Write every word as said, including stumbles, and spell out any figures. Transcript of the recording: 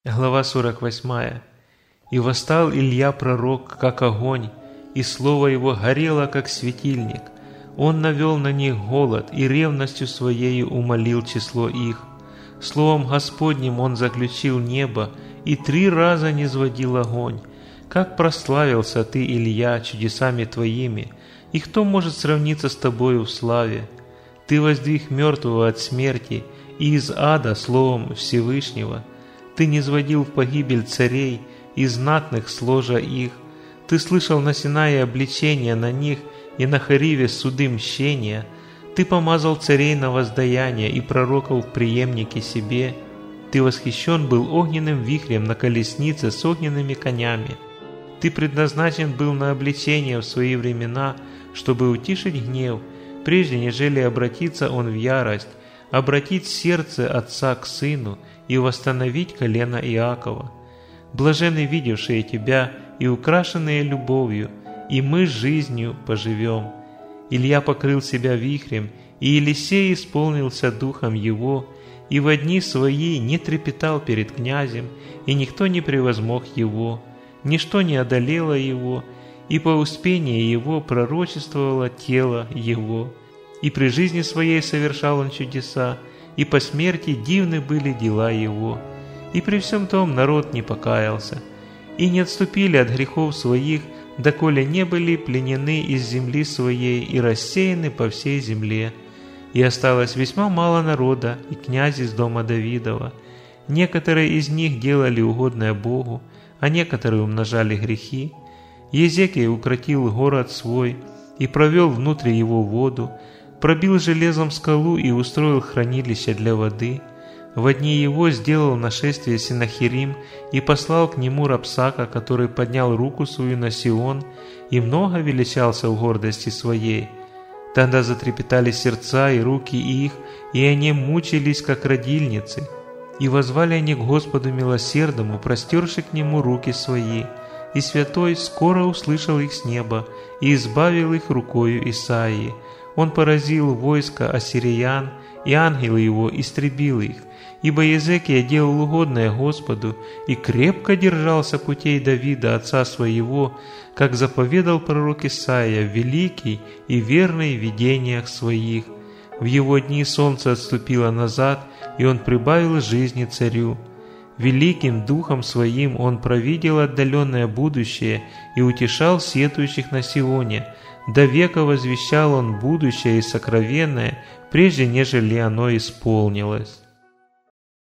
Глава сорок восьмая. «И восстал Илья пророк, как огонь, и слово его горело, как светильник. Он навел на них голод, и ревностью своею умолил число их. Словом Господним он заключил небо, и три раза низводил огонь. Как прославился ты, Илья, чудесами твоими, и кто может сравниться с тобою в славе? Ты воздвиг мертвого от смерти, и из ада словом Всевышнего. Ты низводил в погибель царей, и знатных с ложа их. Ты слышал на Синае обличения на них, и на Хориве суды мщения. Ты помазал царей на воздаяние и пророков в преемнике себе. Ты восхищен был огненным вихрем на колеснице с огненными конями. Ты предназначен был на обличение в свои времена, чтобы утишить гнев, прежде нежели обратиться он в ярость, обратить сердце отца к сыну и восстановить колено Иакова. Блаженны видевшие тебя и украшенные любовью, и мы жизнью поживем. Илья покрыл себя вихрем, и Елисей исполнился духом его, и во дни свои не трепетал перед князем, и никто не превозмог его, ничто не одолело его, и по успении его пророчествовало тело его. И при жизни своей совершал он чудеса, и по смерти дивны были дела его. И при всем том народ не покаялся, и не отступили от грехов своих, доколе не были пленены из земли своей и рассеяны по всей земле. И осталось весьма мало народа и князей из дома Давидова. Некоторые из них делали угодное Богу, а некоторые умножали грехи. Езекия укротил город свой и провел внутрь его воду, пробил железом скалу и устроил хранилище для воды. Во дни его сделал нашествие Сенахерим и послал к нему Рапсака, который поднял руку свою на Сион и много величался в гордости своей. Тогда затрепетали сердца и руки их, и они мучились, как родильницы. И воззвали они к Господу милосердному, простерши к нему руки свои. И Святой скоро услышал их с неба и избавил их рукою Исаии. Он поразил войско ассириян, и ангел его истребил их. Ибо Езекия делал угодное Господу и крепко держался путей Давида, отца своего, как заповедал пророк Исаия, великий и верный в видениях своих. В его дни солнце отступило назад, и он прибавил жизни царю. Великим духом своим он провидел отдаленное будущее и утешал сетующих на Сионе. До века возвещал он будущее и сокровенное, прежде нежели оно исполнилось.